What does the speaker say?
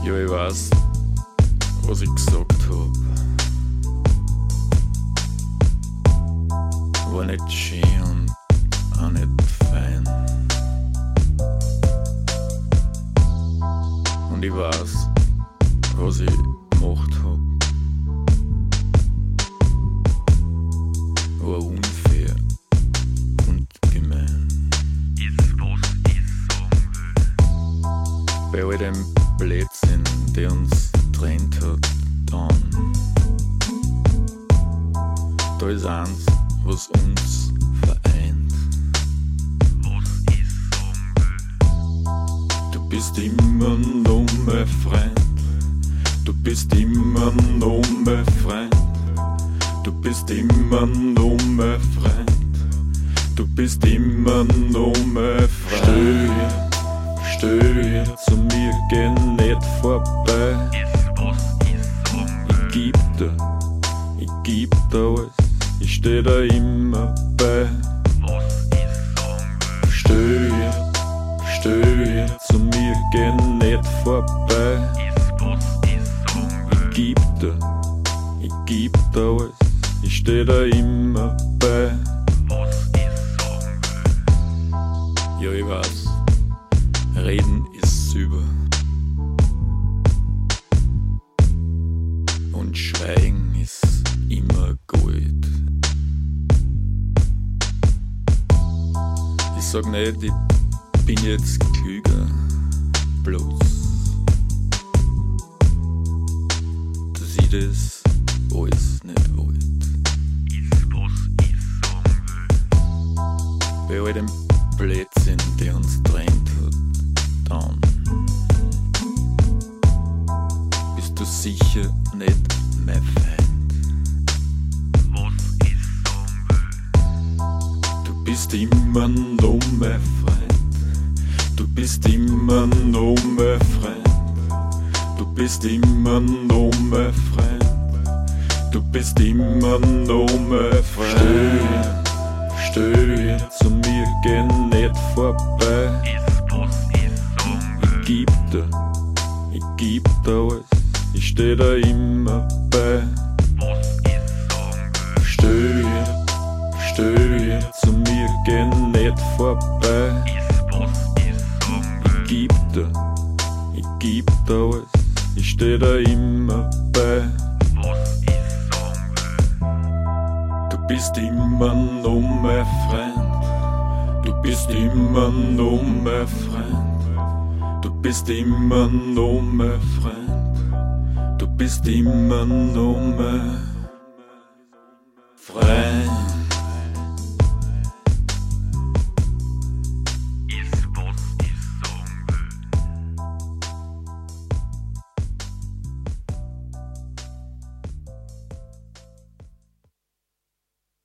Ja, ich weiß, was ich gesagt hab. War nicht schön und auch nicht fein. Und ich weiß, was ich gemacht hab. War unfair und gemein. Ist was ich sagen will. Bei all dem Blödsinn, der uns trennt hat, dann. Da ist eins, was uns vereint. Was ich sagen will. Du bist immer noch mein Freund. Du bist immer noch mein Freund. Du bist immer noch mein Freund. Du bist immer noch mein Freund. Stell hier zu mir, geh nicht vorbei. Ist was ich sagen will. Ich geb dir alles, ich steh da immer bei. Was ich sagen will. Stell hier zu mir, geh nicht vorbei. Ist was ich sagen will. Ich geb dir alles, ich steh da immer bei. Was ich sagen will. Ja, ich weiß, reden ist über. Und Schweigen ist immer Gold. Ich sag nicht, ich bin jetzt klüger, bloß dass ich das alles nicht wollt. Ist was ich sagen will. Bei all dem Blödsinn, der uns trennt hat, dann bist du sicher nicht mein Feind. Was ich sagen will. Du bist immer noch mein Freund. Du bist immer noch mein Freund. Du bist immer noch mein Freund. Du bist immer noch mein Freund. Stell hier zu mir, geh nicht vorbei. Ist was ich sagen will. Ich geb dir alles, ich steh da immer bei. Was ich sagen will. Stell hier zu mir, geh nicht vorbei. Ist was ich sagen will. Ich geb dir alles, ich steh da immer bei. Was ich sagen will. Du bist immer noch mein Freund. Du bist immer noch mein Freund. Du bist immer noch mein Freund. Du bist immer noch mein Freund.